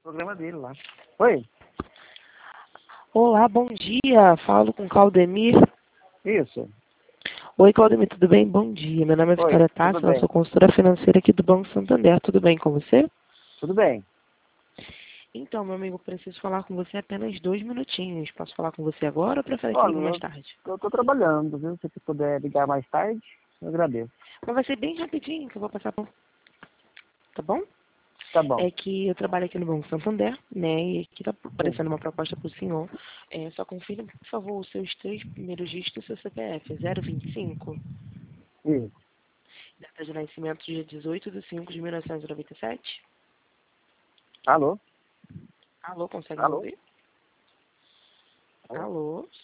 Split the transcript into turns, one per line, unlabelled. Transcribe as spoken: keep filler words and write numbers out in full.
Programa dele lá. Oi?
Olá, bom dia. Falo com Claudemir.
Isso.
Oi, Claudemir, tudo bem? Bom dia. Meu nome é
Oi,
Vitória
tudo
Tassi, eu
bem.
sou consultora financeira aqui do Banco Santander. Tudo bem com você?
Tudo bem.
Então, meu amigo, preciso falar com você apenas dois minutinhos. Posso falar com você agora ou prefere que
Olha,
ligue mais
eu,
tarde?
eu tô trabalhando, viu? Se você puder ligar mais tarde, eu agradeço.
Mas vai ser bem rapidinho que eu vou passar por... Tá bom?
Tá bom.
É que eu trabalho aqui no Banco Santander, né? E aqui tá
Sim.
aparecendo uma proposta para o senhor. É, só confirme, por favor, os seus três primeiros dígitos do seu C P F. zero vinte e cinco.
Isso.
Data de nascimento, dia dezoito de cinco de mil novecentos e noventa e sete.
Alô?
Alô, consegue me
Alô?
ouvir?
Alô?
Alô?